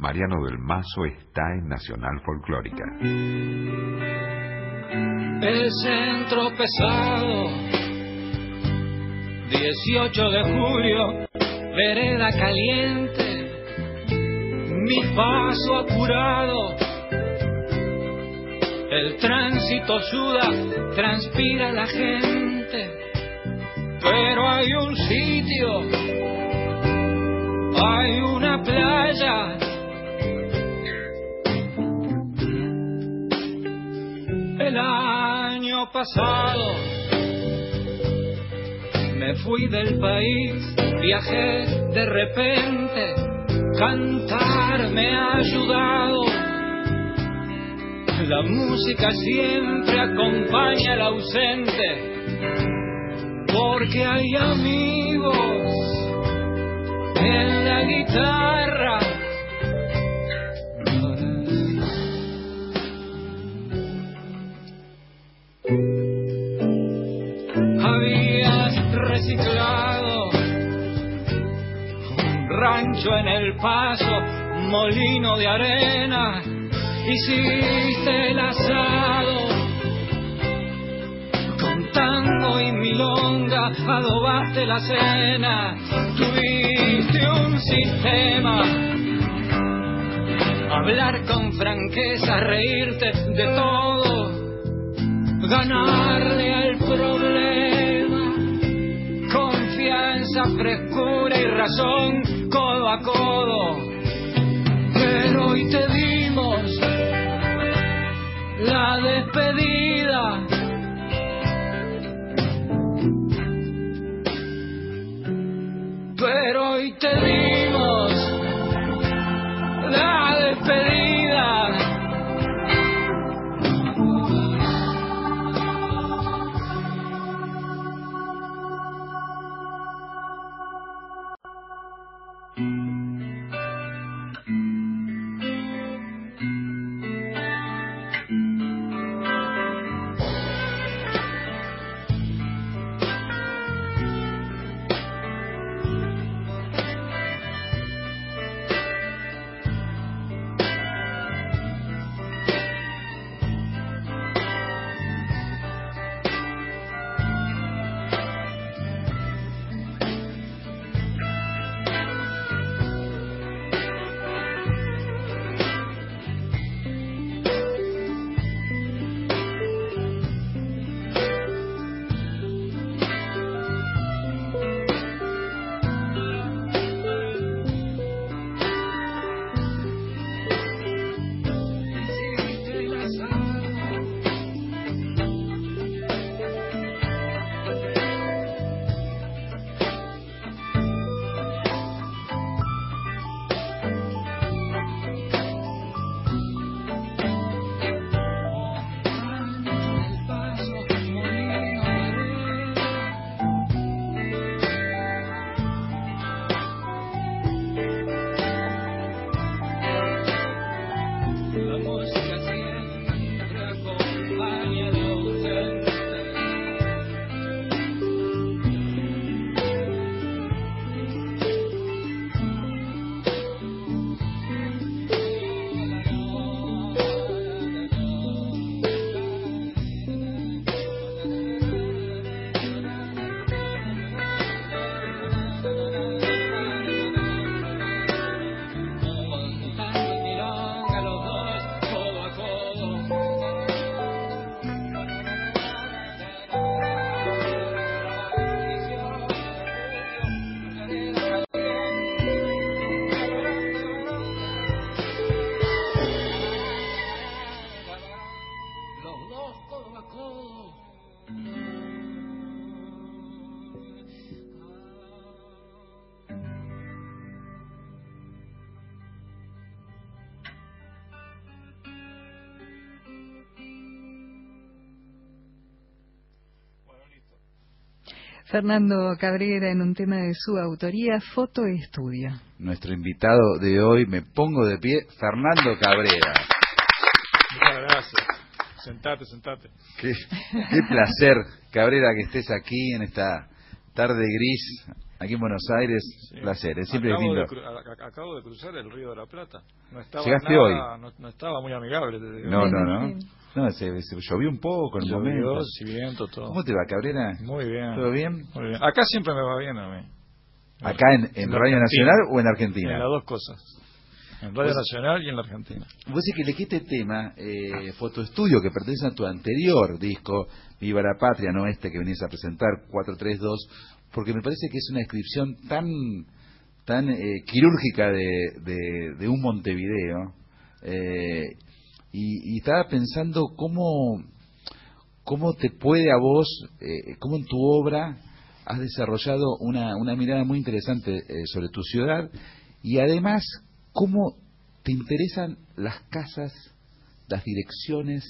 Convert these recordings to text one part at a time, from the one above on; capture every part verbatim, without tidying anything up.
Mariano del Mazo está en Nacional Folclórica. El centro pesado, dieciocho de julio, vereda caliente, mi paso apurado, el tránsito suda, transpira la gente, pero hay un sitio, hay una playa, el año pasado me fui del país, viajé de repente, cantar me ha ayudado. La música siempre acompaña al ausente, porque hay amigos en la guitarra. Habías reciclado un rancho en El Paso, molino de arena, hiciste el asado con tango y milonga, adobaste la cena, tuviste un sistema, hablar con franqueza, reírte de todo, ganarle al problema, confianza, frescura y razón, codo a codo. Pero hoy te dimos la despedida, pero hoy te dimos la despedida. Fernando Cabrera en un tema de su autoría, Foto Estudio. Nuestro invitado de hoy, me pongo de pie, Fernando Cabrera. Muchas gracias. Sentate, sentate. Qué, qué placer, Cabrera, que estés aquí en esta tarde gris, aquí en Buenos Aires, Sí. placer, es siempre acabo, lindo. de, cru- a- a- acabo de cruzar el Río de la Plata. No estaba ¿Llegaste nada, hoy? No, no estaba muy amigable. Te digo. No, Me no, no. imagino. No, se, se llovió un poco en el Llovió, momento. sí, viento, todo. ¿Cómo te va, Cabrera? Muy bien. ¿Todo bien? Muy bien. Acá siempre me va bien a mí. ¿Acá en, en la Radio Argentina. Nacional o en En Argentina? las dos cosas. En Radio Pues- Nacional y en la Argentina. Vos decís que elegí este tema, eh, Fotoestudio, que pertenece a tu anterior disco, Viva la Patria, no este que venís a presentar, cuatro tres dos, porque me parece que es una descripción tan tan eh, quirúrgica de, de, de un Montevideo, eh, y, y estaba pensando cómo, cómo te puede a vos, eh, cómo en tu obra has desarrollado una, una mirada muy interesante eh, sobre tu ciudad, y además cómo te interesan las casas, las direcciones,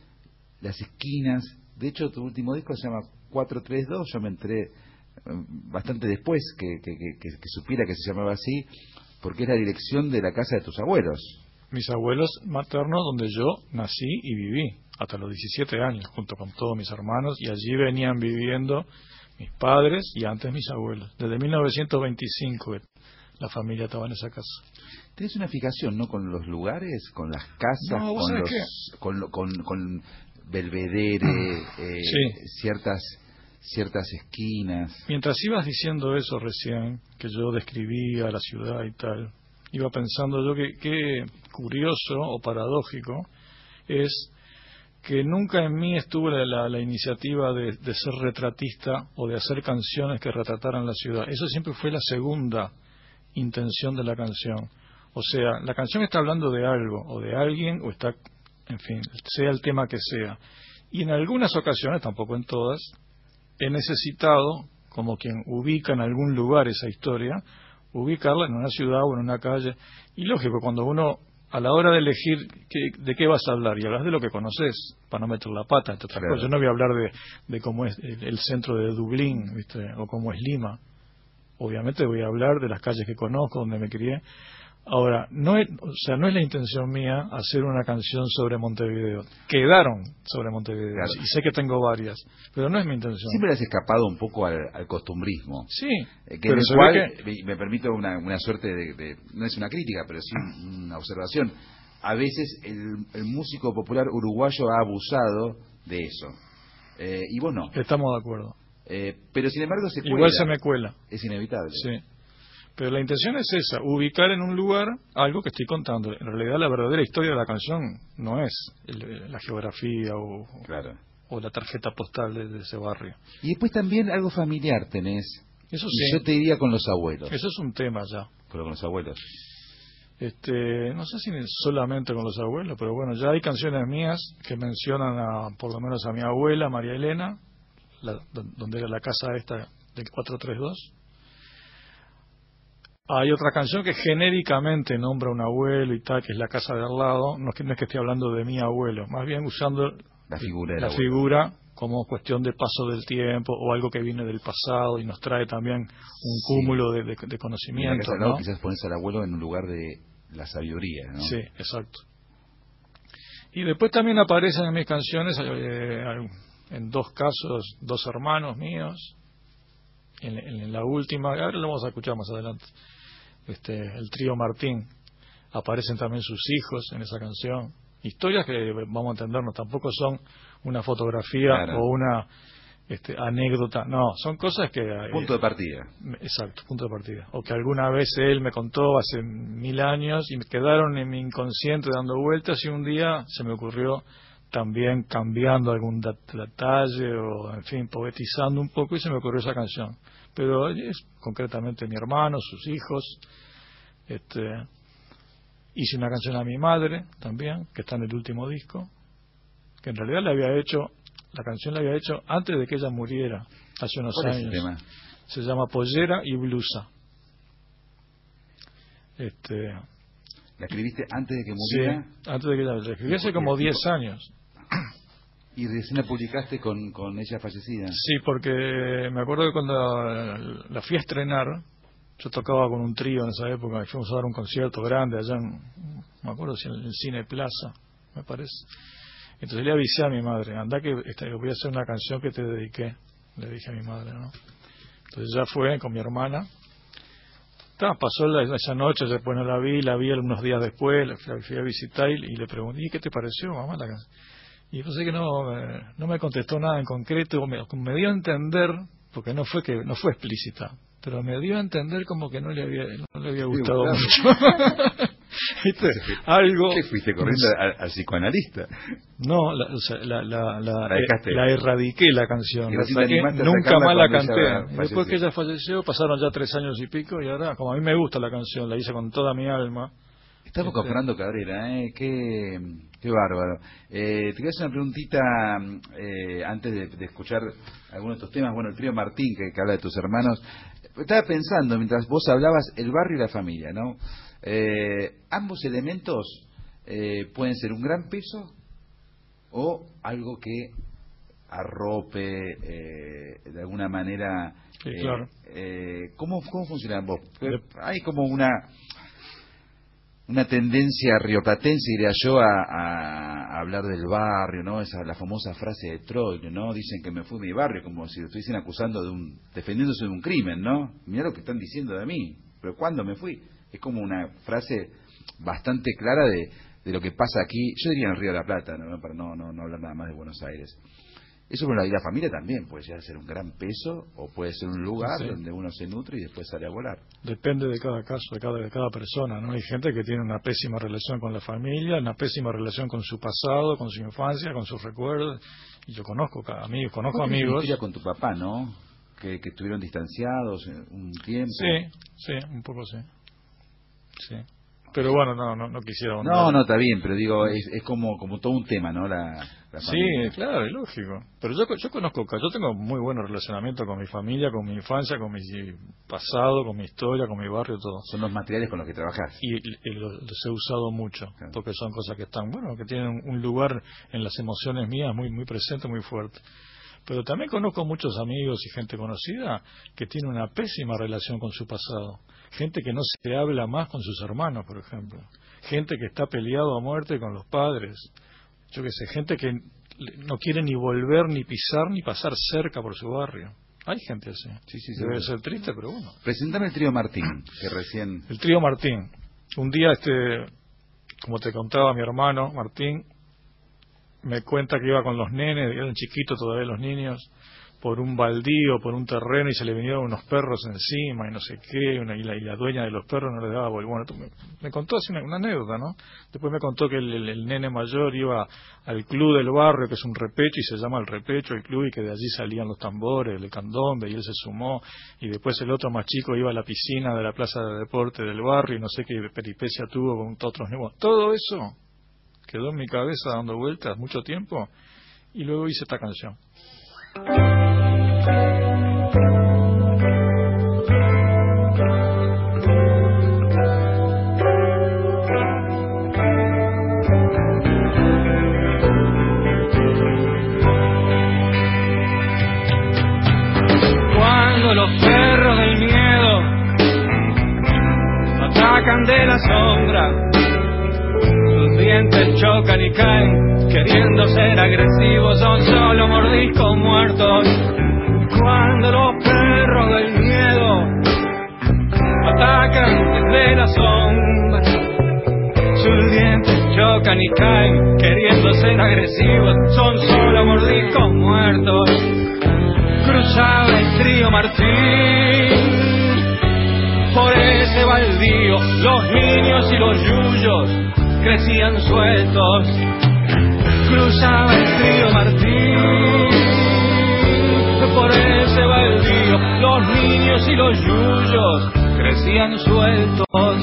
las esquinas. De hecho, tu último disco se llama cuatro tres dos, yo me enteré eh, bastante después que, que, que, que- que supiera que se llamaba así, porque es la dirección de la casa de tus abuelos. Mis abuelos maternos, donde yo nací y viví hasta los diecisiete años, junto con todos mis hermanos, y allí venían viviendo mis padres y antes mis abuelos. Desde mil novecientos veinticinco que la familia estaba en esa casa. Tienes una fijación, ¿no?, con los lugares, con las casas, No, ¿vos con sabés los, qué? con, lo- con, con Belvedere, eh, Sí. ciertas ciertas esquinas. Mientras ibas diciendo eso recién, que yo describía la ciudad y tal, iba pensando yo que qué curioso o paradójico es que nunca en mí estuvo la, la- la iniciativa de, de ser retratista o de hacer canciones que retrataran la ciudad. Eso siempre fue la segunda intención de la canción. O sea, la canción está hablando de algo o de alguien o está, en fin, sea el tema que sea. Y en algunas ocasiones, tampoco en todas, he necesitado, como quien ubica en algún lugar esa historia, ubicarla en una ciudad o en una calle. Y lógico, cuando uno, a la hora de elegir qué, de qué vas a hablar, y hablas de lo que conoces, para no meter la pata, entre otras Claro. cosas. Yo no voy a hablar de, de cómo es el, el centro de Dublín, ¿viste? O cómo es Lima. Obviamente voy a hablar de las calles que conozco, donde me crié. Ahora, no es, o sea, no es la intención mía hacer una canción sobre Montevideo. Quedaron sobre Montevideo, Claro. y sé que tengo varias, pero no es mi intención. Siempre has escapado un poco al, al costumbrismo. Sí, Eh, que pero en el se cual, ve que me, me permito una, una suerte de, de- no es una crítica, pero sí una observación. A veces el, el músico popular uruguayo ha abusado de eso. Eh, y vos no. estamos de acuerdo. Eh, pero sin embargo se cuela. Igual se me cuela, Es inevitable. sí. Pero la intención es esa, ubicar en un lugar algo que estoy contando. En realidad la verdadera historia de la canción no es el- la geografía o, Claro. o la tarjeta postal de, de ese barrio. Y después también algo familiar tenés. Eso Y sí, yo te diría con los abuelos. eso es un tema ya. Pero con los abuelos. Este, no sé si solamente con los abuelos, pero bueno, ya hay canciones mías que mencionan a, por lo menos a mi abuela, María Elena, la- don- donde era la casa esta del cuatro tres dos. Hay otra canción que genéricamente nombra a un abuelo y tal, que es la casa de al lado. No es que, no es que esté hablando de mi abuelo, más bien usando La figura del la abuelo. figura como cuestión de paso del tiempo o algo que viene del pasado y nos trae también un Sí. cúmulo de, de- de Y en la conocimiento, casa de al lado ¿no? quizás pones al abuelo en un lugar de la sabiduría, ¿no? Sí, exacto. Y después también aparecen en mis canciones, eh, en dos casos, dos hermanos míos. En, en la última, ahora lo vamos a escuchar más adelante, este, el trío Martín. Aparecen también sus hijos en esa canción. Historias que, vamos a entendernos, tampoco son una fotografía Claro. o una este, anécdota. No, son cosas que... eh, Punto de partida. Exacto, punto de partida. O que alguna vez él me contó hace mil años y me quedaron en mi inconsciente dando vueltas y un día se me ocurrió también cambiando algún dat- detalle o, en fin, poetizando un poco y se me ocurrió esa canción. Pero es concretamente mi hermano, sus hijos. Este, hice una canción a mi madre también, que está en el último disco, que en realidad la había hecho, la canción la había hecho antes de que ella muriera, hace unos ¿Cuál es años. el tema? Se llama Pollera y Blusa. Este, ¿La escribiste antes de que sí, muriera? antes de que ella la escribí hace como diez años. Y recién la publicaste con, con ella fallecida. Sí, porque me acuerdo que cuando la fui a estrenar, yo tocaba con un trío en esa época, y fuimos a dar un concierto grande allá en, no me acuerdo si en el Cine Plaza, me parece. Entonces le avisé a mi madre, anda que este, voy a hacer una canción que te dediqué, le dije a mi madre, ¿no? Entonces ya fue con mi hermana. Ta, pasó la, esa noche, después no la vi, la vi unos días después, la fui, fui a visitar y, y le pregunté, ¿y qué te pareció, mamá, la canción? Y yo sé que no, eh, no me contestó nada en concreto, me, me dio a entender, porque no fue que no fue explícita, pero me dio a entender como que no le había, no le había gustado sí, mucho. ¿Viste? Algo. ¿Qué fuiste corriendo al, al psicoanalista? No, la, o sea, la, la, la, la, eh, la erradiqué la canción, la saqué, nunca más la canté. Después que ella falleció, pasaron ya tres años y pico, y ahora, como a mí me gusta la canción, la hice con toda mi alma. Estamos este... con Fernando Cabrera, ¿eh? Qué, qué bárbaro. Eh, te quiero hacer una preguntita eh, antes de, de escuchar algunos de estos temas. Bueno, el trío Martín, que, que habla de tus hermanos. Estaba pensando, mientras vos hablabas, el barrio y la familia, ¿no? Eh, ambos elementos eh, pueden ser un gran peso o algo que arrope eh, de alguna manera. Sí, eh, claro. eh, ¿cómo, ¿Cómo funcionan vos? Hay como una una tendencia rioplatense, diría yo, a, a, a hablar del barrio, ¿no? Esa la famosa frase de Troilo, ¿no? Dicen que me fui de mi barrio, como si lo estuviesen acusando de un, defendiéndose de un crimen, ¿no? Mirá lo que están diciendo de mí, pero ¿cuándo me fui? Es como una frase bastante clara de, de lo que pasa aquí, yo diría en el Río de la Plata, ¿no? Para no, no, no hablar nada más de Buenos Aires. Eso por la, y la familia también puede llegar a ser un gran peso o puede ser un lugar sí. donde uno se nutre y después sale a volar. Depende de cada caso, de cada, de cada persona, ¿no? Hay gente que tiene una pésima relación con la familia, una pésima relación con su pasado, con su infancia, con sus recuerdos. Y yo conozco amigos, conozco ¿Vos amigos. Historia con tu papá, ¿no? Que, que estuvieron distanciados un tiempo. Sí, sí, un poco sí. Sí. Pero bueno, no no, no quisiera... No, no, está bien, pero digo, es, es como como todo un tema, ¿no? La, la sí, claro, es lógico. Pero yo yo conozco, yo tengo muy buen relacionamiento con mi familia, con mi infancia, con mi pasado, con mi historia, con mi barrio, todo. Son los materiales con los que trabajás. Y, y los, los he usado mucho, claro. Porque son cosas que están, bueno, que tienen un lugar en las emociones mías muy muy presente, muy fuerte. Pero también conozco muchos amigos y gente conocida que tiene una pésima relación con su pasado. Gente que no se habla más con sus hermanos, por ejemplo. Gente que está peleado a muerte con los padres. Yo qué sé, gente que no quiere ni volver, ni pisar, ni pasar cerca por su barrio. Hay gente así. Sí, sí, debe ser triste, pero bueno. Presentame el trío Martín, que recién... El trío Martín. Un día, este, como te contaba mi hermano, Martín, me cuenta que iba con los nenes, eran chiquitos todavía los niños, por un baldío, por un terreno, y se le vinieron unos perros encima y no sé qué, una, y, la, y la dueña de los perros no le daba bolilla. Bueno, me, me contó así una, una anécdota, ¿no? Después me contó que el, el, el nene mayor iba al club del barrio, que es un repecho, y se llama el repecho, el club, y que de allí salían los tambores, el candombe, y él se sumó, y después el otro más chico iba a la piscina de la plaza de deporte del barrio, y no sé qué peripecia tuvo con otros niños. Todo eso quedó en mi cabeza dando vueltas mucho tiempo, y luego hice esta canción. Cuando los perros del miedo atacan de la sombra, sus dientes chocan y caen, queriendo ser agresivos, son solo mordiscos muertos. Cuando los perros del miedo atacan desde la sombra, sus dientes chocan y caen, queriendo ser agresivos, son solo mordiscos muertos. Cruzaba el trío Martín por ese baldío, los niños y los yuyos crecían sueltos. Cruzaba el trío Martín por ese baldío, los niños y los yuyos crecían sueltos.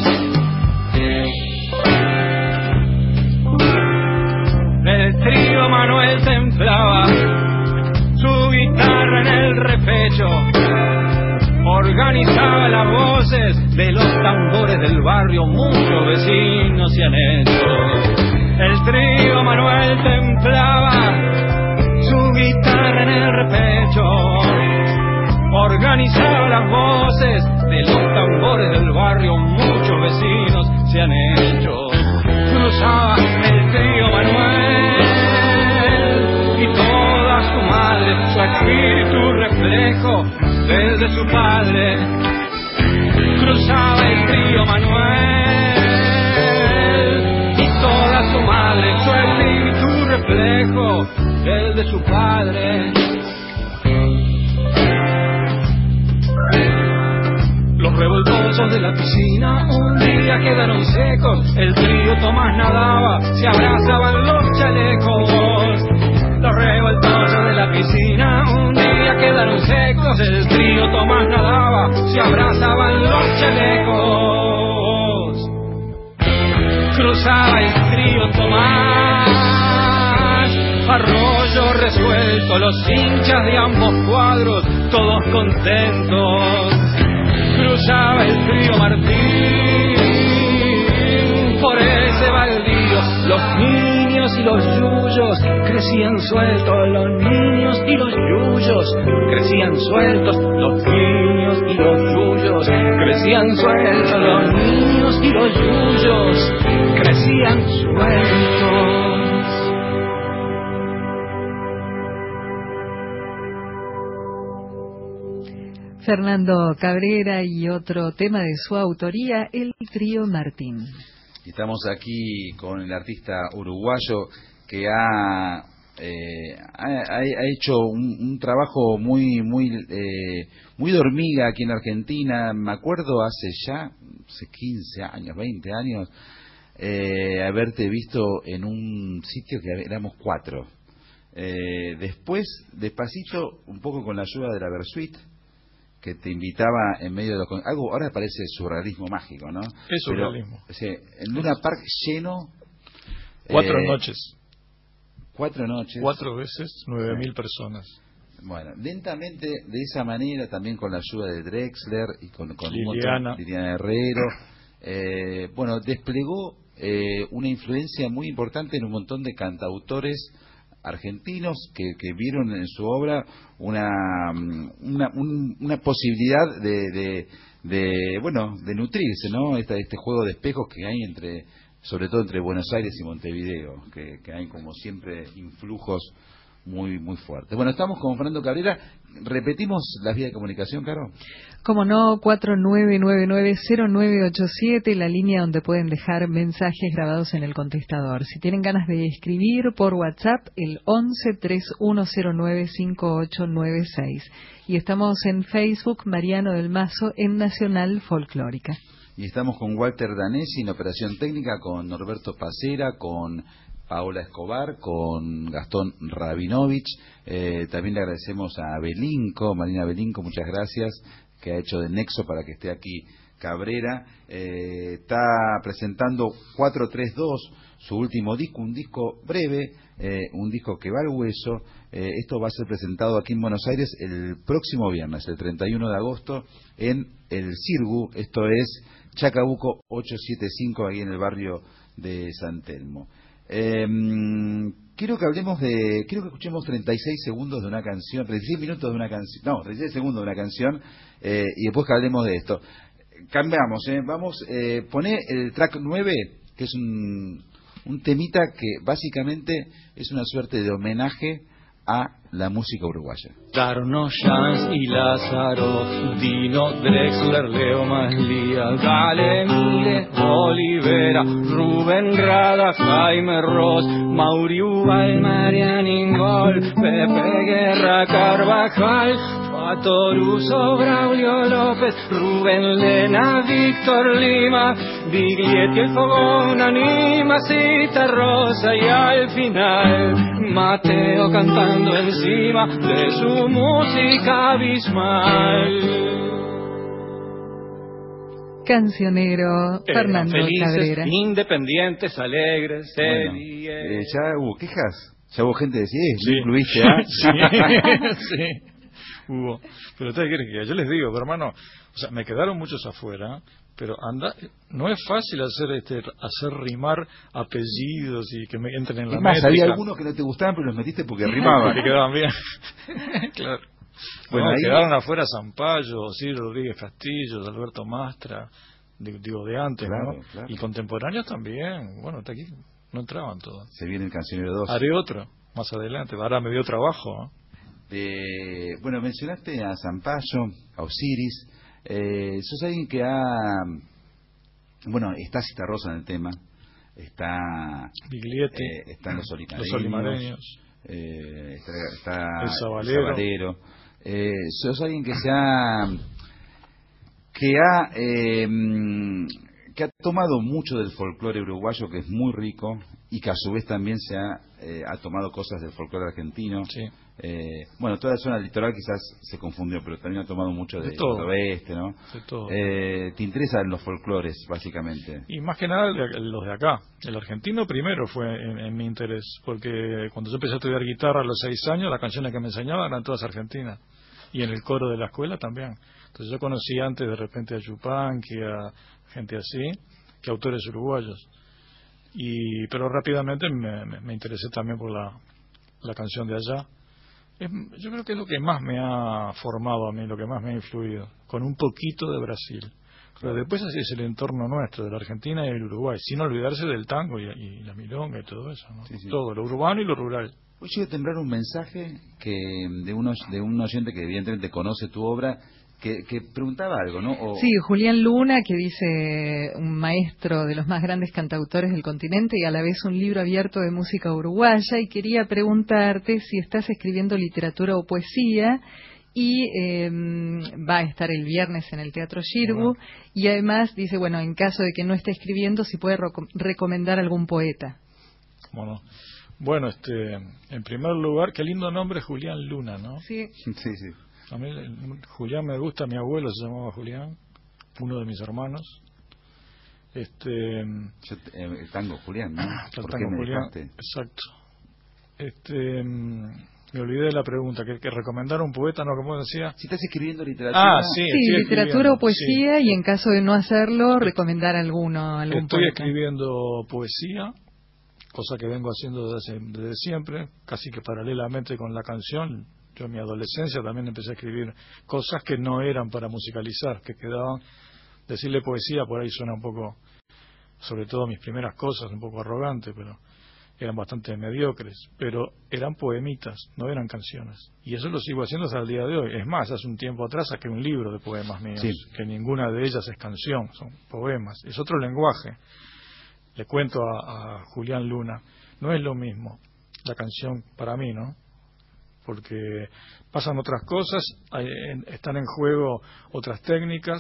El trío Manuel templaba su guitarra en el repecho, organizaba las voces de los tambores del barrio, muchos vecinos se han hecho. El trío Manuel templaba su guitarra en el repecho, organizaba las voces de los tambores del barrio, muchos vecinos se han hecho. Cruzaba el trío Manuel y toda su madre, su espíritu reflejo desde su padre. reflejo del de su padre. Los revoltosos de la piscina un día quedaron secos. El trío Tomás nadaba, se abrazaban los chalecos. Los revoltosos de la piscina un día quedaron secos. El trío Tomás nadaba, se abrazaban los chalecos. Cruzaba el trío Tomás, arroyo resuelto, los hinchas de ambos cuadros, todos contentos. Cruzaba el trío Martín por ese baldío. Los niños y los yuyos crecían sueltos. Los niños y los yuyos crecían sueltos. Los niños y los yuyos crecían sueltos. Los niños y los yuyos crecían sueltos. Fernando Cabrera y otro tema de su autoría, el trío Martín. Estamos aquí con el artista uruguayo que ha, eh, ha, ha hecho un, un trabajo muy muy eh, muy de hormiga aquí en Argentina. Me acuerdo hace ya hace quince años, veinte años, eh, haberte visto en un sitio que éramos cuatro. Eh, después, despacito, un poco con la ayuda de la Versuit, que te invitaba en medio de los... Algo ahora parece surrealismo mágico, ¿no? Es surrealismo. Pero, o sea, en Luna Park lleno... Cuatro eh, noches. Cuatro noches. Cuatro veces, nueve mil personas. Bueno, lentamente, de esa manera, también con la ayuda de Drexler y con, con Liliana. Liliana Herrero, eh, bueno, desplegó eh, una influencia muy importante en un montón de cantautores argentinos que, que vieron en su obra una una, un, una posibilidad de, de, de bueno de nutrirse, ¿no? Este, este juego de espejos que hay entre, sobre todo entre Buenos Aires y Montevideo, que, que hay como siempre influjos muy muy fuertes. Bueno, estamos con Fernando Cabrera. Repetimos las vías de comunicación, Caro. Como no, cuatro nueve nueve nueve cero nueve ocho siete, la línea donde pueden dejar mensajes grabados en el contestador. Si tienen ganas de escribir por WhatsApp, el once tres uno cero nueve cinco ocho nueve seis. Y estamos en Facebook, Mariano del Mazo, en Nacional Folclórica. Y estamos con Walter Danesi en operación técnica, con Norberto Pacera, con Paola Escobar, con Gastón Rabinovich. Eh, también le agradecemos a Belinco, Marina Belinco, muchas gracias, que ha hecho de nexo para que esté aquí Cabrera. Eh, está presentando cuatro tres dos, su último disco, un disco breve, eh, un disco que va al hueso. Eh, esto va a ser presentado aquí en Buenos Aires el próximo viernes, el treinta y uno de agosto, en el Cirgu. Esto es Chacabuco ochocientos setenta y cinco, ahí en el barrio de San Telmo. Eh, quiero que hablemos de, quiero que escuchemos treinta y seis segundos de una canción, treinta y seis minutos de una canción, no, treinta y seis segundos de una canción, eh, y después que hablemos de esto. Cambiamos, eh, vamos, eh, poné el track nueve, que es un, un temita que básicamente es una suerte de homenaje a la música uruguaya. Darno Jans y Lázaro, Dino Drexler, Leo Maslía, Dale Mile, Olivera, Rubén Rada, Jaime Ross, Mauri Ubal, Marian Ingol, Pepe Guerra, Carvajal, Fatoruso, Braulio López, Rubén Lena, Víctor Lima, Biglietti, El Fogón, Anima, Cita Rosa, y al final Mateo cantando encima de su música abismal. Cancionero Fernando felices, Cabrera. Independientes, alegres, Bueno, eh, eh, ¿ya hubo quejas? ¿Ya hubo gente que decía, eh, Sí. ¿no incluiste a...? Sí, sí, hubo. Pero ustedes quieren que yo les digo, pero hermano, o sea, me quedaron muchos afuera, pero anda, no es fácil hacer este hacer rimar apellidos y que me entren en la Es más, métrica. había algunos que no te gustaban, pero los metiste porque rimaban. Que quedaban bien. Claro. Bueno, No, ahí- quedaron afuera Zampayo, Ciro Rodríguez Castillo, Alberto Mastra, de- digo de antes, Claro, ¿no? claro. Y contemporáneos también. Bueno, hasta aquí no entraban todos. Se viene el Cancionero dos. Haré otro más adelante. Ahora me dio trabajo, ¿eh? Eh, bueno, mencionaste a Zampayo, a Osiris. Eh, sos alguien que ha... Bueno, está Cita Rosa en el tema. está Biglietti, eh, están los solimareños, los solimareños. Eh, está, está el Sabalero. El Sabalero. Eh, sos alguien que se ha que ha eh, que ha tomado mucho del folclore uruguayo, que es muy rico, y que a su vez también se ha, eh, ha tomado cosas del folclore argentino. Sí. Eh, bueno, toda la zona litoral quizás se confundió, pero también ha tomado mucho de, de todo, oeste, ¿no? De todo. Eh, ¿Te interesan los folclores, básicamente? Y más que nada los de acá. El argentino primero fue en, en mi interés, porque cuando yo empecé a estudiar guitarra a los seis años, las canciones que me enseñaban eran todas argentinas. Y en el coro de la escuela también. Entonces yo conocí antes de repente a Yupanqui, a gente así, que autores uruguayos. Y pero rápidamente me, me, me interesé también por la, la canción de allá. Es, yo creo que es lo que más me ha formado a mí, lo que más me ha influido, con un poquito de Brasil. Pero después así es el entorno nuestro, de la Argentina y el Uruguay, sin olvidarse del tango y, y la milonga y todo eso, ¿no? Sí, sí. Todo, lo urbano y lo rural. Hoy llega a temblar un mensaje que de, unos, de un oyente que evidentemente conoce tu obra, que, que preguntaba algo, ¿no? O... Sí, Julián Luna, que dice un maestro de los más grandes cantautores del continente y a la vez un libro abierto de música uruguaya, y quería preguntarte si estás escribiendo literatura o poesía, y eh, va a estar el viernes en el Teatro Xirgu, y además dice, bueno, en caso de que no esté escribiendo, si puede reco- recomendar algún poeta. Bueno, bueno, este, en primer lugar, qué lindo nombre, Julián Luna, ¿no? Sí. Sí, sí. A mí Julián me gusta, mi abuelo se llamaba Julián, uno de mis hermanos. Este, Yo, eh, el tango Julián, ¿no? el ¿Por tango qué me Julián, dejaste? exacto. Este, me olvidé de la pregunta, que, que recomendar un poeta, ¿no? Como decía. Si estás escribiendo literatura... Ah, sí, Sí, literatura o poesía, sí. Y en caso de no hacerlo, recomendar alguno, algún Estoy poeta. escribiendo poesía, cosa que vengo haciendo desde, desde siempre, casi que paralelamente con la canción. Yo en mi adolescencia también empecé a escribir cosas que no eran para musicalizar, que quedaban. Decirle poesía por ahí suena un poco, sobre todo mis primeras cosas, un poco arrogante, pero eran bastante mediocres, pero eran poemitas, no eran canciones. Y eso lo sigo haciendo hasta el día de hoy. Es más, hace un tiempo atrás saqué un libro de poemas míos, sí. que ninguna de ellas es canción, son poemas. Es otro lenguaje. Le cuento a, a Julián Luna, no es lo mismo la canción para mí, ¿no? Porque pasan otras cosas, hay, en, están en juego otras técnicas,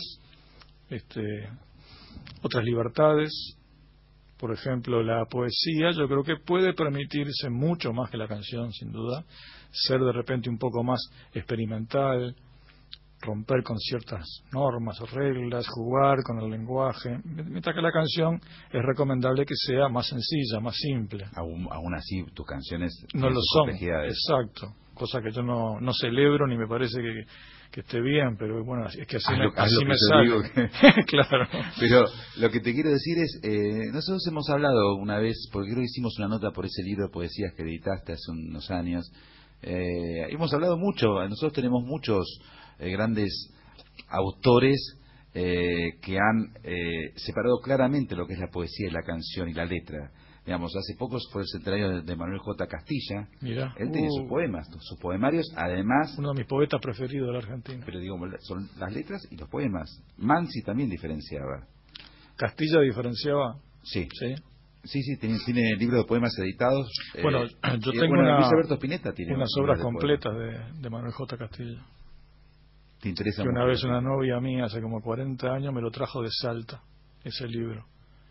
este, otras libertades. Por ejemplo, la poesía yo creo que puede permitirse mucho más que la canción, sin duda, ser de repente un poco más experimental, romper con ciertas normas o reglas, jugar con el lenguaje, mientras que la canción es recomendable que sea más sencilla, más simple. Aún, aún así, tus canciones no lo son, complejidades. Exacto, cosa que yo no, no celebro ni me parece que, que esté bien, pero bueno, es que así haz me, lo, haz así lo que me yo sale. digo que... Claro. Pero lo que te quiero decir es, eh, nosotros hemos hablado una vez, porque creo que hicimos una nota por ese libro de poesías que editaste hace unos años, eh, hemos hablado mucho, nosotros tenemos muchos eh, grandes autores eh, que han eh, separado claramente lo que es la poesía y la canción y la letra. Digamos, hace poco fue el centenario de, de Manuel J. Castilla. Mira, él tiene uh, sus poemas, sus poemarios, además. Uno de mis poetas preferidos de la Argentina. Pero digo, son las letras y los poemas. Mansi también diferenciaba. Castilla diferenciaba. Sí. Sí. Sí, sí, tiene, tiene libros de poemas editados. Bueno, eh, yo y, tengo bueno, una, Luis Alberto Spinetta tiene unas libros obras de completas de, de Manuel J. Castilla. ¿Te interesa Que una mucho? vez una novia mía, hace como cuarenta años, me lo trajo de Salta, ese libro.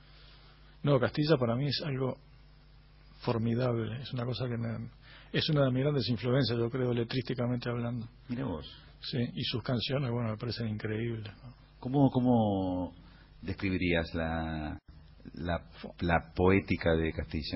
No, Castilla para mí es algo formidable, es una cosa que me, es una de mis grandes influencias, yo creo, letrísticamente hablando. Mira vos. Sí, y sus canciones, bueno, me parecen increíbles, ¿no? ¿Cómo, cómo describirías la, la, la poética de Castilla?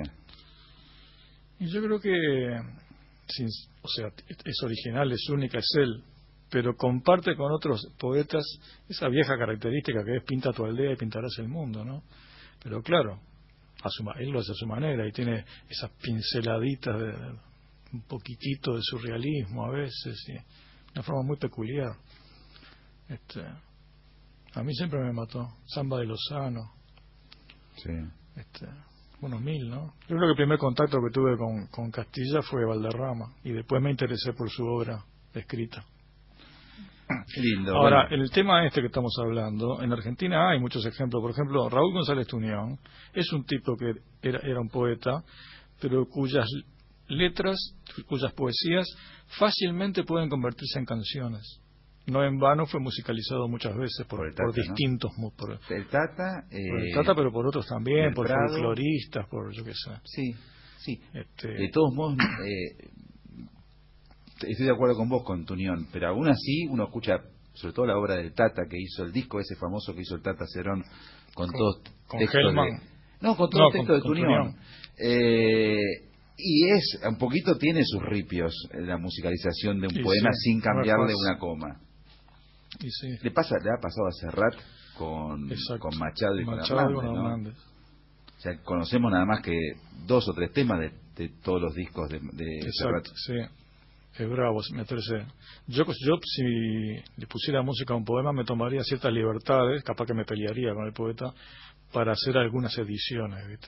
Y yo creo que, sin, o sea, es original, es única, es él, pero comparte con otros poetas esa vieja característica que es pinta tu aldea y pintarás el mundo, ¿no? Pero claro, a su, él lo hace a su manera y tiene esas pinceladitas de, de un poquitito de surrealismo a veces, y una forma muy peculiar. Este, a mí siempre me mató. Samba de Lozano. Sí. Este, unos mil, ¿no? Yo creo que el primer contacto que tuve con, con Castilla fue Valderrama y después me interesé por su obra escrita. Lindo. Ahora, bueno. el tema este que estamos hablando, en Argentina hay muchos ejemplos. Por ejemplo, Raúl González Tuñón es un tipo que era, era un poeta, pero cuyas letras, cuyas poesías fácilmente pueden convertirse en canciones. No en vano fue musicalizado muchas veces por, Por el Tata, por distintos... ¿no? Por, El Tata... Eh, por el Tata, pero por otros también, por Prado. folcloristas, por yo qué sé. Sí, sí. Este, De todos modos, eh, estoy de acuerdo con vos, con Tuñón, pero aún así uno escucha, sobre todo la obra del Tata, que hizo el disco ese famoso que hizo el Tata Cerón, con, con todos con textos Hellman. de... No, con todos No, los textos con- de con Tuñón. Tuñón. Eh, y es, un poquito tiene sus ripios la musicalización de un Y poema sí, sin no es cambiarle fácil. una coma. Y sí, Le pasa, le ha pasado a Serrat con, exacto. con Machado y Machado y con con Hernández, ¿no? Hernández. O sea, conocemos nada más que dos o tres temas de, de todos los discos de, de Serrat. Exacto, sí. Es bravo meterse. Yo, yo, si le pusiera música a un poema, me tomaría ciertas libertades, capaz que me pelearía con el poeta, para hacer algunas ediciones, ¿viste?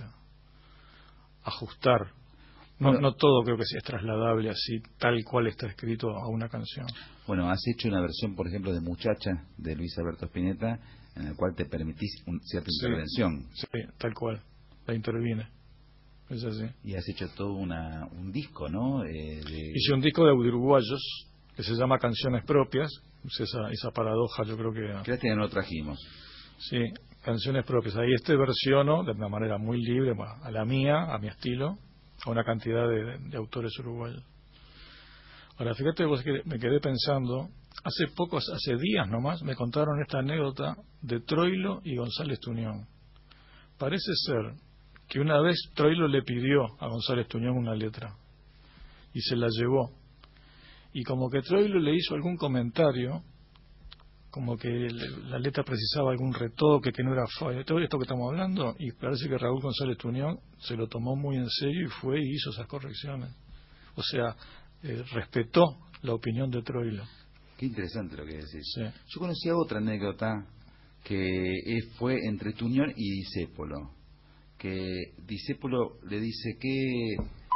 Ajustar. No, Bueno, no todo creo que sea trasladable así, tal cual está escrito a una canción. Bueno, has hecho una versión, por ejemplo, de Muchacha, de Luis Alberto Spinetta, en la cual te permitís un, cierta Sí. intervención. Sí, tal cual. La intervine. Es así. Y has hecho todo una, un disco, ¿no? Eh, de... Hice un disco de uruguayos que se llama Canciones Propias. Es esa, esa paradoja, yo creo que... Crees que no lo trajimos. Sí, canciones propias. Ahí este versiono de una manera muy libre, bueno, a la mía, a mi estilo, a una cantidad de, de autores uruguayos. Ahora, fíjate vos que me quedé pensando, hace pocos, hace días nomás, me contaron esta anécdota de Troilo y González Tuñón. Parece ser que una vez Troilo le pidió a González Tuñón una letra y se la llevó. Y como que Troilo le hizo algún comentario, como que le- la letra precisaba algún retoque, que no era fa- todo esto que estamos hablando, y parece que Raúl González Tuñón se lo tomó muy en serio y fue y hizo esas correcciones. O sea, eh, respetó la opinión de Troilo. Qué interesante lo que decís. Sí. Yo conocía otra anécdota que eh, fue entre Tuñón y Discépolo. Que Discépolo le dice que...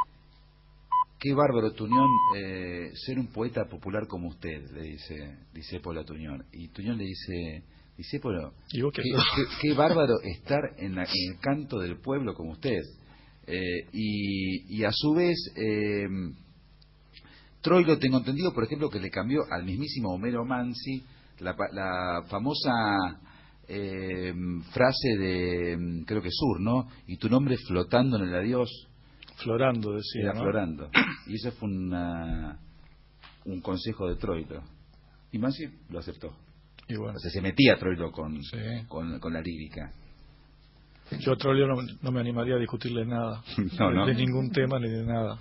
Qué bárbaro, Tuñón, eh, ser un poeta popular como usted, le dice Discépolo a Tuñón. Y Tuñón le dice, Discépolo, ¿Y vos qué, qué? qué- qué bárbaro estar en, la- en el canto del pueblo como usted. Eh, y, y a su vez, eh, Troilo, tengo entendido, por ejemplo, que le cambió al mismísimo Homero Mansi la, pa- la famosa eh, frase de, creo que Sur, ¿no? Y tu nombre flotando en el adiós. Florando, decía, Era ¿no? Florando. Y eso fue una, un consejo de Troilo. Y Mansi lo aceptó. Y bueno, O sea, se metía Troilo con, Sí. con, con la lírica. yo a Troilo no, no me animaría a discutirle nada. No, de, no. de ningún tema ni de nada.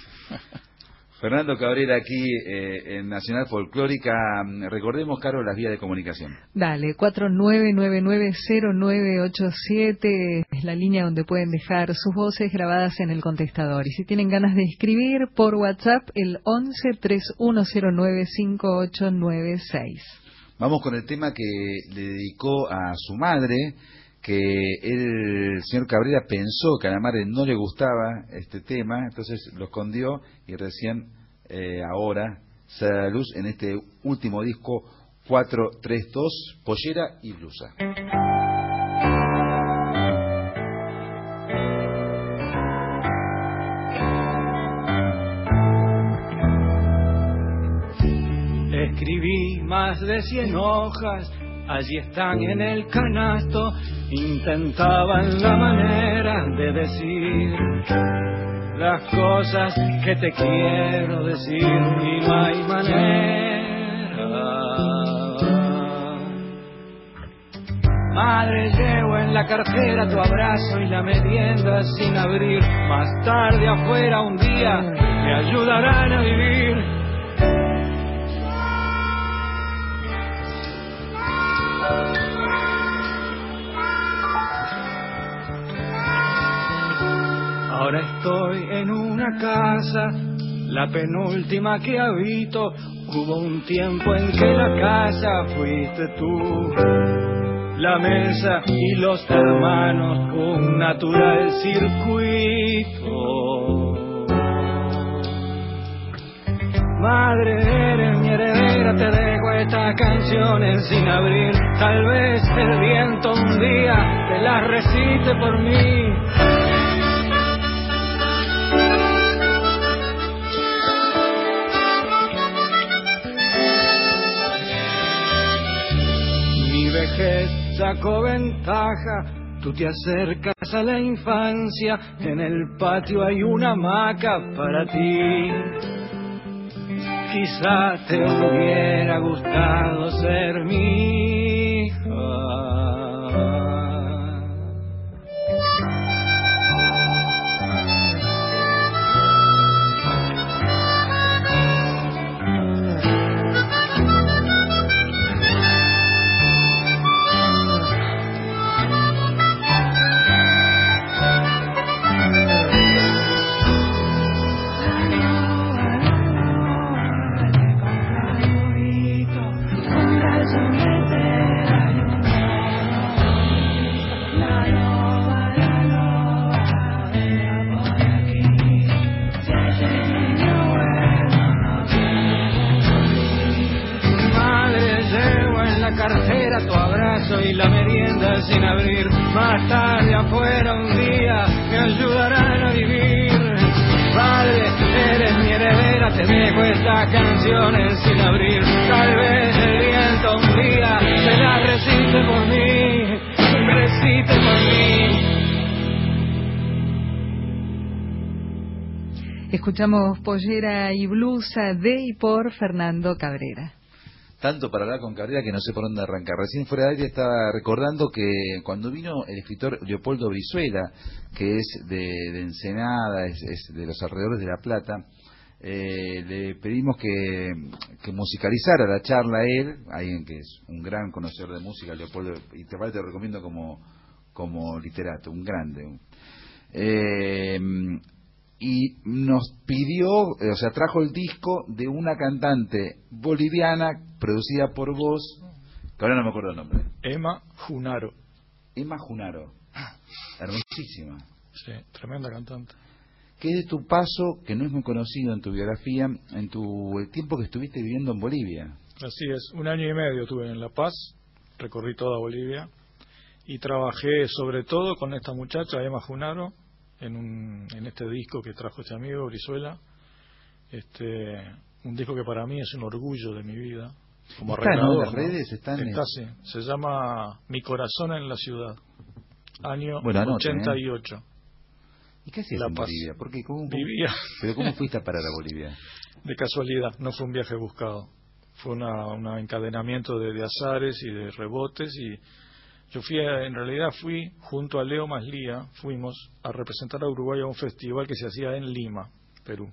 Fernando Cabrera aquí eh, en Nacional Folclórica. Recordemos, Caro, las vías de comunicación. Dale, cuatro nueve nueve nueve cero nueve ocho siete es la línea donde pueden dejar sus voces grabadas en el contestador. Y si tienen ganas de escribir, por WhatsApp, el once tres uno cero nueve cinco ocho nueve seis. Vamos con el tema que le dedicó a su madre, que el señor Cabrera pensó que a la madre no le gustaba este tema, entonces lo escondió y recién eh, ahora sale a la luz en este último disco cuatro tres dos, Pollera y Blusa. Escribí más de cien hojas, allí están en el canasto, intentaban la manera de decir las cosas que te quiero decir y no hay manera. Madre, llevo en la cartera tu abrazo y la merienda sin abrir, más tarde afuera un día me ayudarán a vivir. Ahora estoy en una casa, la penúltima que habito. Hubo un tiempo en que la casa fuiste tú, la mesa y los hermanos, un natural circuito. Madre, eres mi heredera, te dejo estas canciones sin abrir. Tal vez el viento un día te las recite por mí. Mi vejez sacó ventaja. Tú te acercas a la infancia, en el patio hay una hamaca para ti. Quizá te hubiera gustado ser mi hija. Cartera, tu abrazo y la merienda sin abrir. Más tarde afuera un día me ayudarán a vivir. Padre, eres mi heredera, te dejo estas canciones sin abrir. Tal vez el viento un día me las recite por mí, recite por mí. Escuchamos Pollera y Blusa de y por Fernando Cabrera. Tanto para hablar con Cabrera que no sé por dónde arrancar. Recién fuera de aire estaba recordando que cuando vino el escritor Leopoldo Brizuela, que es de, de Ensenada, es, es de los alrededores de La Plata, eh, le pedimos que, que musicalizara la charla a él, alguien que es un gran conocedor de música, Leopoldo, y te, te lo recomiendo como, como literato, un grande. Eh, y nos pidió, o sea, trajo el disco de una cantante boliviana producida por vos, que ahora no me acuerdo el nombre. Emma Junaro. Emma Junaro. Hermosísima. Sí, tremenda cantante. ¿Qué es de tu paso, que no es muy conocido en tu biografía, en tu el tiempo que estuviste viviendo en Bolivia? Así es, un año y medio estuve en La Paz, recorrí toda Bolivia y trabajé sobre todo con esta muchacha, Emma Junaro, en un en este disco que trajo este amigo Brizuela, este un disco que para mí es un orgullo de mi vida como ¿Está, arreglador, no? Las ¿no? redes están Está, sí. Se llama Mi corazón en la ciudad, año bueno, anoten, ochenta y ocho. ¿eh? ¿Y qué hacías La en Paz. Bolivia? Porque, ¿cómo, Vivía. ¿Pero cómo fuiste a parar a Bolivia? De casualidad, no fue un viaje buscado, fue una, un encadenamiento de, de azares y de rebotes, y yo fui, a, en realidad fui junto a Leo Maslía, fuimos a representar a Uruguay a un festival que se hacía en Lima, Perú.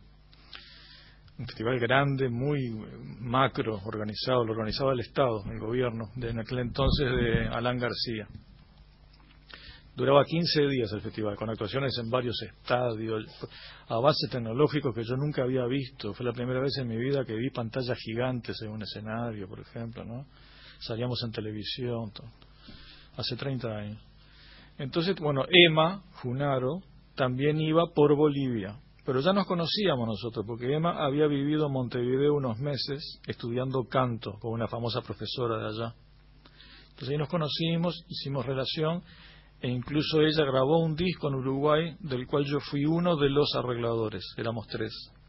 Un festival grande, muy macro, organizado, lo organizaba el Estado, el gobierno, de en aquel entonces de Alan García. Duraba quince días el festival, con actuaciones en varios estadios, avances tecnológicos que yo nunca había visto. Fue la primera vez en mi vida que vi pantallas gigantes en un escenario, por ejemplo, ¿no? Salíamos en televisión, todo. Hace treinta años. Entonces, bueno, Emma Junaro también iba por Bolivia, pero ya nos conocíamos nosotros, porque Emma había vivido en Montevideo unos meses estudiando canto con una famosa profesora de allá. Entonces ahí nos conocimos, hicimos relación, e incluso ella grabó un disco en Uruguay, del cual yo fui uno de los arregladores, éramos tres.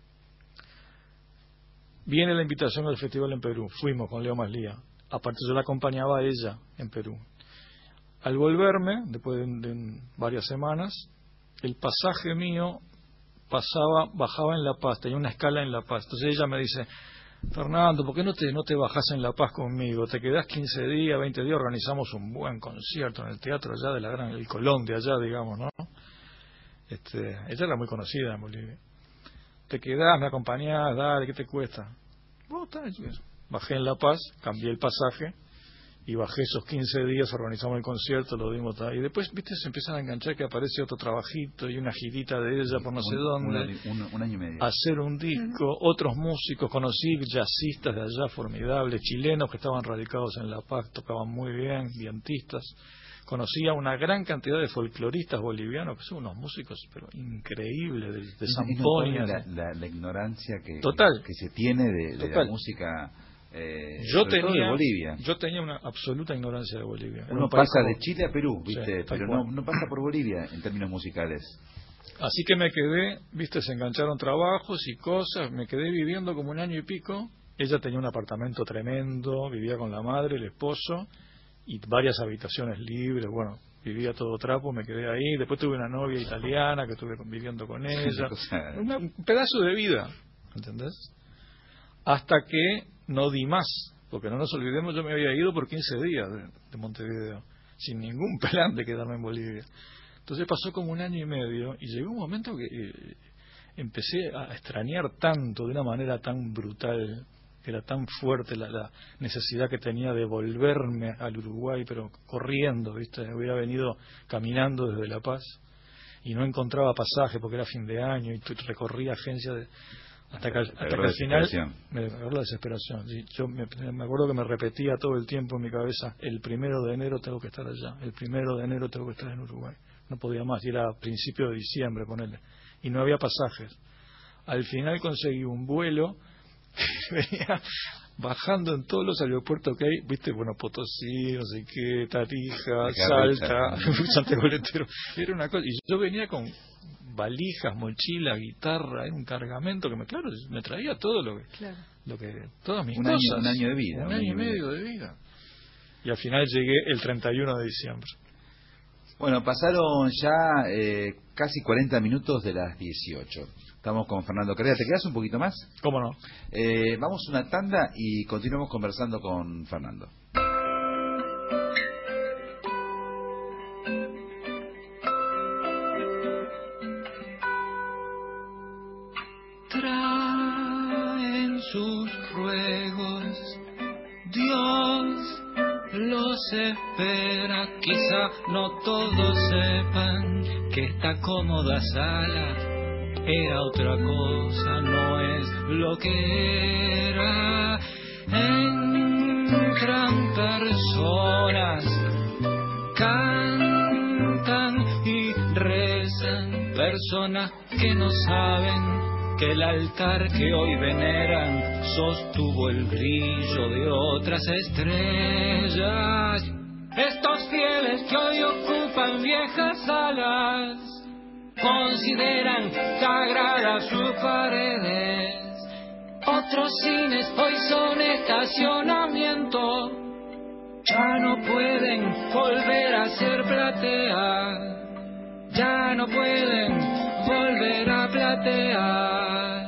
Viene la invitación al festival en Perú, fuimos con Leo Maslía, aparte yo la acompañaba a ella en Perú. Al volverme, después de, de varias semanas, el pasaje mío pasaba, bajaba en La Paz, tenía una escala en La Paz. Entonces ella me dice, Fernando, ¿por qué no te, no te bajás en La Paz conmigo? Te quedás quince días, veinte días, organizamos un buen concierto en el teatro allá de la gran, el Colón de allá, digamos, ¿no? Este, ella era muy conocida en Bolivia. Te quedás, me acompañás, dale, ¿qué te cuesta? Bueno, está, bajé en La Paz, cambié el pasaje, y bajé esos quince días, organizamos el concierto, lo dimos, y después, viste, se empiezan a enganchar que aparece otro trabajito y una girita de ella por no sé un, dónde, un, un, un año y medio. hacer un disco, uh-huh. Otros músicos, conocí jazzistas de allá formidables, chilenos que estaban radicados en La Paz, tocaban muy bien, vientistas, conocí a una gran cantidad de folcloristas bolivianos, que son unos músicos pero increíbles, de, de Zampoña. La, la, la ignorancia que, Total. que se tiene de, de la música Eh, yo sobre todo de tenía Bolivia. yo tenía una absoluta ignorancia de Bolivia. Uno país pasa como... de Chile a Perú, ¿viste? Sí, pero no, no pasa por Bolivia en términos musicales. Así que me quedé, viste, se engancharon trabajos y cosas, me quedé viviendo como un año y pico. Ella tenía un apartamento tremendo, vivía con la madre, el esposo, y varias habitaciones libres, bueno, vivía todo trapo, me quedé ahí. Después tuve una novia italiana que estuve viviendo con ella. Una, un pedazo de vida, ¿entendés? Hasta que no di más, porque no nos olvidemos, yo me había ido por quince días de, de Montevideo, sin ningún plan de quedarme en Bolivia. Entonces pasó como un año y medio y llegó un momento que eh, empecé a extrañar tanto, de una manera tan brutal, era tan fuerte la, la necesidad que tenía de volverme al Uruguay, pero corriendo, ¿viste? Hubiera venido caminando desde La Paz y no encontraba pasaje porque era fin de año y recorría agencias de... hasta que, hasta que al final me agarró la desesperación. Sí, yo me, me acuerdo que me repetía todo el tiempo en mi cabeza: el primero de enero tengo que estar allá, el primero de enero tengo que estar en Uruguay. No podía más, y era a principio de diciembre, ponerle, y no había pasajes. Al final conseguí un vuelo que venía bajando en todos los aeropuertos que hay, viste, bueno, Potosí, no sé qué, Tarija, Salta, Santiago del Estero. Era una cosa, y yo venía con valijas, mochila, guitarra, era un cargamento que me, claro, me traía todo lo que, claro. lo que todas mis un cosas. Año, un año de vida. Un, un año, año y medio de vida. Y al final llegué el treinta y uno de diciembre. Bueno, pasaron ya eh, casi cuarenta minutos de las dieciocho. Estamos con Fernando Carrera. ¿Te quedas un poquito más? ¿Cómo no? Eh, vamos a una tanda y continuamos conversando con Fernando. Traen sus ruegos, Dios los espera, quizá no todos sepan que esta cómoda sala era otra cosa, no es lo que era. Entran personas, cantan y rezan, personas que no saben que el altar que hoy veneran sostuvo el brillo de otras estrellas. Estos fieles que hoy ocupan viejas salas consideran sagradas sus paredes. Otros cines hoy son estacionamiento, ya no pueden volver a ser platea, ya no pueden volver a platear.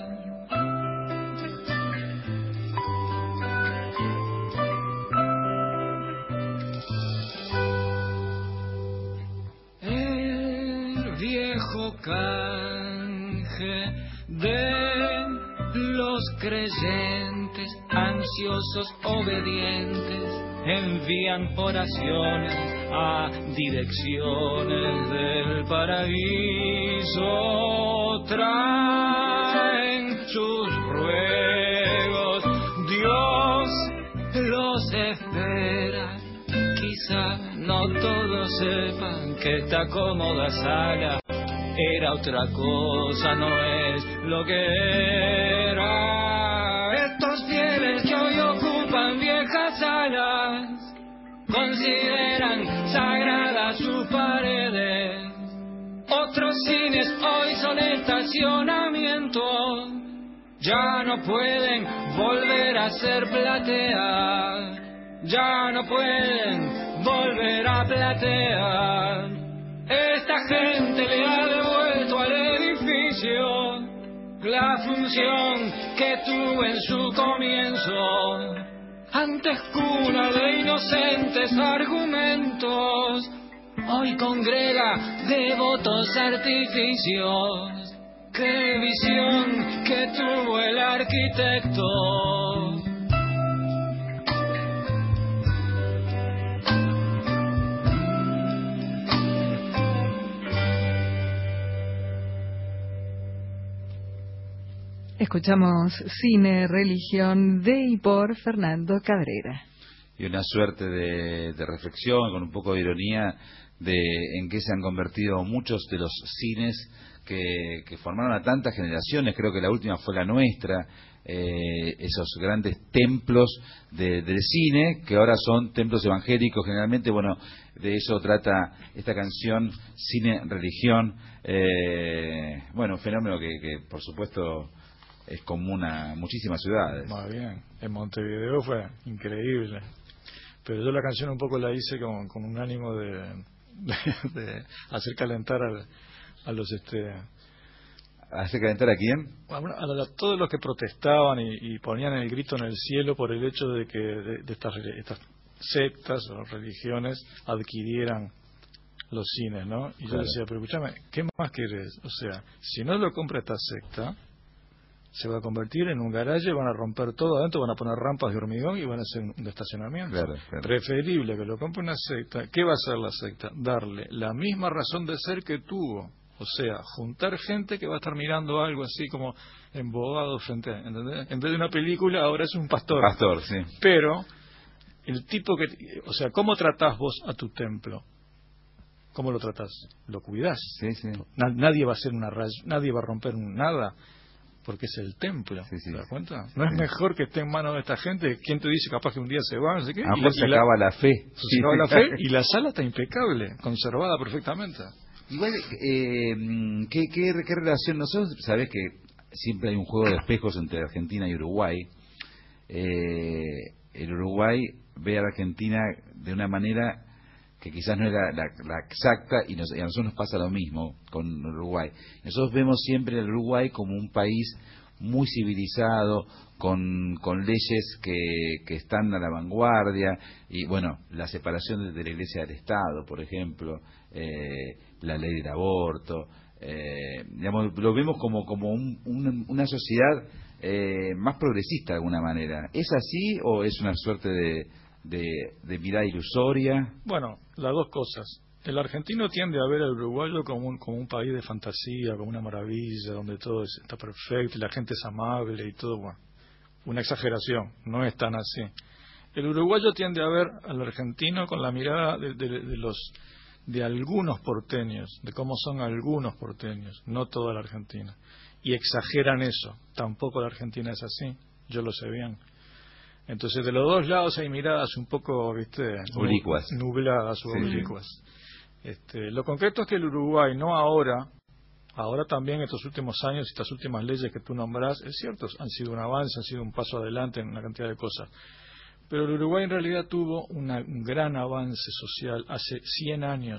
El viejo canje de los creyentes, ansiosos, obedientes, envían oraciones a direcciones del paraíso. Traen sus ruegos, Dios los espera. Quizá no todos sepan que esta cómoda sala era otra cosa, no es lo que era. Estos fieles que hoy ocupan viejas salas consideran sagradas sus paredes. Otros cines hoy son estacionamientos, ya no pueden volver a ser platea, ya no pueden volver a platear. Esta gente le ha devuelto al edificio la función que tuvo en su comienzo. Antes cuna de inocentes argumentos, hoy congrega devotos artificios. ¡Qué visión que tuvo el arquitecto! Escuchamos Cine, Religión, de y por Fernando Cabrera. Y una suerte de, de reflexión, con un poco de ironía, de en qué se han convertido muchos de los cines que, que formaron a tantas generaciones, creo que la última fue la nuestra, eh, esos grandes templos de, del cine, que ahora son templos evangélicos generalmente. Bueno, de eso trata esta canción, Cine, Religión, eh, bueno, un fenómeno que, que por supuesto es común a muchísimas ciudades. Muy bien, en Montevideo fue increíble, pero yo la canción un poco la hice con, con un ánimo de, de, de hacer calentar al, a los este ¿Hace calentar a quién? a, a, a todos los que protestaban y, y ponían el grito en el cielo por el hecho de que de, de estas, estas sectas o religiones adquirieran los cines, ¿no? Y claro. Yo decía, pero escúchame, ¿qué más querés? O sea, si no lo compra esta secta, se va a convertir en un garaje, van a romper todo adentro, van a poner rampas de hormigón y van a hacer un estacionamiento. Claro, claro. Preferible que lo compre una secta. ¿Qué va a hacer la secta? Darle la misma razón de ser que tuvo. O sea, juntar gente que va a estar mirando algo así como embobado frente a... ¿entendés? En vez de una película, ahora es un pastor. Pastor, sí. Pero, el tipo que... O sea, ¿cómo tratás vos a tu templo? ¿Cómo lo tratás? Lo cuidás. Sí, sí. Na- nadie va a hacer una raya, nadie va a romper un, nada, porque es el templo. Sí, sí. ¿Te das cuenta? ¿No sí. es mejor que esté en manos de esta gente? ¿Quién te dice capaz que un día se va? No sé qué. A lo se acaba la, la fe. Se sí, acaba la fe y la sala está impecable, conservada perfectamente. Igual, eh, ¿qué, qué, ¿qué relación? Nosotros, sabés que siempre hay un juego de espejos entre Argentina y Uruguay. Eh, el Uruguay ve a la Argentina de una manera que quizás no es la, la, la exacta, y, nos, y a nosotros nos pasa lo mismo con Uruguay. Nosotros vemos siempre al Uruguay como un país muy civilizado, con, con leyes que, que están a la vanguardia, y bueno, la separación de, de la Iglesia del Estado, por ejemplo, eh, la ley del aborto, eh, digamos, lo vemos como, como un, un, una sociedad eh, más progresista de alguna manera. ¿Es así o es una suerte de, de, de mirada ilusoria? Bueno, las dos cosas. El argentino tiende a ver al uruguayo como un, como un país de fantasía, como una maravilla, donde todo es, está perfecto y la gente es amable y todo, bueno, una exageración, no es tan así. El uruguayo tiende a ver al argentino con la mirada de, de, de los de algunos porteños, de cómo son algunos porteños, no toda la Argentina. Y exageran eso. Tampoco la Argentina es así, yo lo sé bien. Entonces, de los dos lados hay miradas un poco, viste, oblicuas, nubladas o sí, oblicuas. Este, lo concreto es que el Uruguay, no ahora, ahora también estos últimos años, estas últimas leyes que tú nombrás, es cierto, han sido un avance, han sido un paso adelante en una cantidad de cosas. Pero el Uruguay en realidad tuvo una, un gran avance social hace cien años,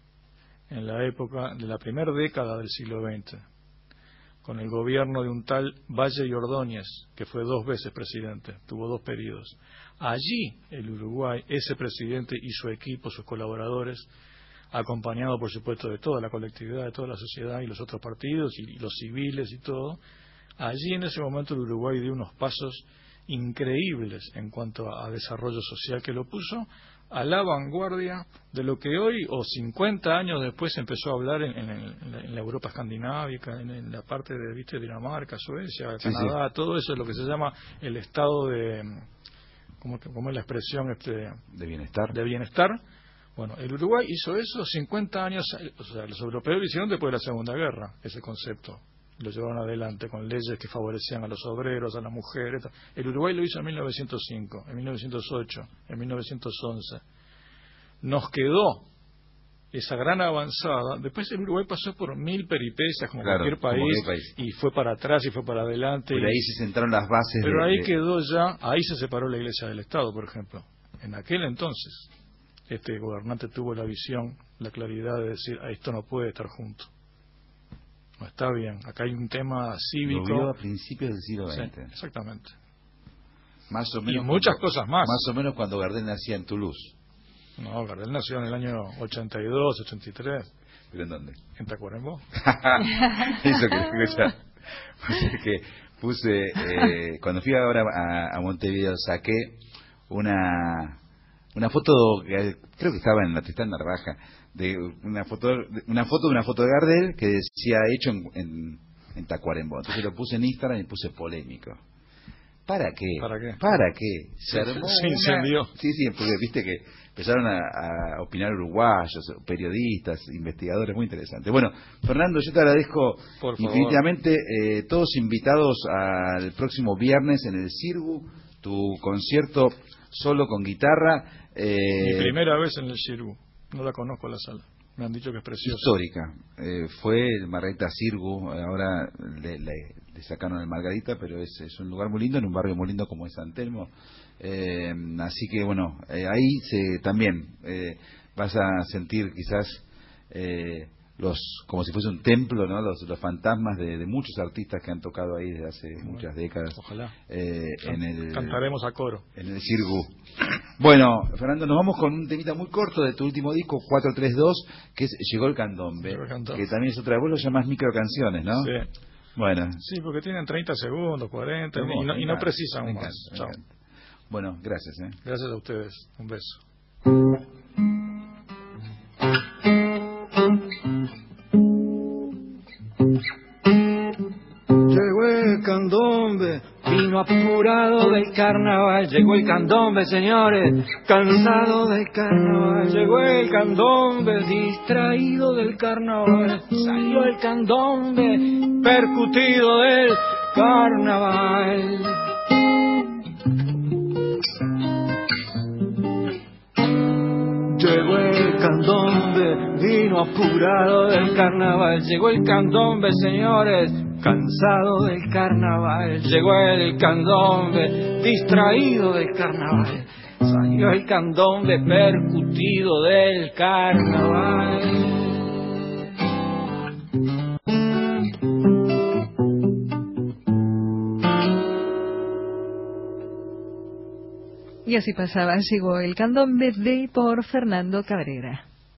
en la época de la primera década del siglo veinte, con el gobierno de un tal Valle y Ordóñez, que fue dos veces presidente, tuvo dos periodos. Allí el Uruguay, ese presidente y su equipo, sus colaboradores, acompañado por supuesto de toda la colectividad, de toda la sociedad y los otros partidos y, y los civiles y todo, allí en ese momento el Uruguay dio unos pasos increíbles en cuanto a, a desarrollo social, que lo puso a la vanguardia de lo que hoy o cincuenta años después empezó a hablar en, en, en, la, en la Europa escandinávica, en, en la parte de, viste, Dinamarca, Suecia, sí, Canadá, sí. Todo eso es lo que se llama el estado de, ¿cómo, cómo es la expresión? Este, de bienestar. De bienestar. Bueno, el Uruguay hizo eso cincuenta años, o sea, los europeos lo hicieron después de la Segunda Guerra, ese concepto. Lo llevaron adelante con leyes que favorecían a los obreros, a las mujeres. El Uruguay lo hizo en mil novecientos cinco, en mil novecientos ocho, en mil novecientos once. Nos quedó esa gran avanzada. Después el Uruguay pasó por mil peripecias, como, claro, cualquier, país, como cualquier país, y fue para atrás y fue para adelante. Pero y, ahí se sentaron las bases. Pero de, ahí de... quedó ya, ahí se separó la Iglesia del Estado, por ejemplo. En aquel entonces, este gobernante tuvo la visión, la claridad de decir, a esto no puede estar junto. No está bien, acá hay un tema cívico. Lo vio a principios del siglo veinte. Sí, exactamente. Más o menos. Y muchas cuando, cosas más. Más o menos cuando Gardel nacía en Toulouse. No, Gardel nació en el año ochenta y dos, ochenta y tres. ¿Pero en dónde? En Tacuarembó. Eso que escucha. que puse, eh, cuando fui ahora a, a Montevideo, saqué una una foto, que creo que estaba en la Tristán Narvaja, de una foto, una foto de una foto de Gardel que decía hecho en, en, en Tacuarembó. Entonces lo puse en Instagram y puse polémico. ¿Para qué? ¿Para qué? ¿Para qué? Se armó Se una- incendió. Sí, sí, porque viste que empezaron a, a opinar uruguayos, periodistas, investigadores, muy interesante. Bueno, Fernando, yo te agradezco Por favor. infinitamente, eh, todos invitados al próximo viernes en el Cirgu, tu concierto solo con guitarra. Eh, Mi primera vez en el Shirgu. No la conozco la sala. Me han dicho que es preciosa. histórica. Eh, fue el Margarita Cirgu, ahora le, le, le sacaron el Margarita, pero es, es un lugar muy lindo, en un barrio muy lindo como es San Telmo. Eh, así que bueno, eh, ahí se, también eh, vas a sentir quizás eh, los, como si fuese un templo, ¿no? Los, los fantasmas de, de muchos artistas que han tocado ahí desde hace Bueno, muchas décadas. Ojalá. Eh, en el, Cantaremos a coro. en el Cirgu. Bueno, Fernando, nos vamos con un temita muy corto de tu último disco, cuatro tres dos, que es Llegó el Candombe, Llegó el Candombe. que también es otra, vos lo llamás microcanciones, ¿no? Sí. Bueno. Sí, porque tienen treinta segundos, cuarenta, Hermoso, y no, me y no encanta, precisan me más. encanta, me Chao. encanta. Bueno, gracias, ¿eh? Gracias a ustedes. Un beso. Llegó el candombe, vino apurado del carnaval. Llegó el candombe, señores, cansado del carnaval. Llegó el candombe, distraído del carnaval. Salió el candombe, percutido del carnaval. Llegó el candombe, vino apurado del carnaval. Llegó el candombe, señores, cansado del carnaval. Llegó el candombe, distraído del carnaval. Salió el candombe, percutido del carnaval. Y así pasaba, llegó el candombe de por Fernando Cabrera.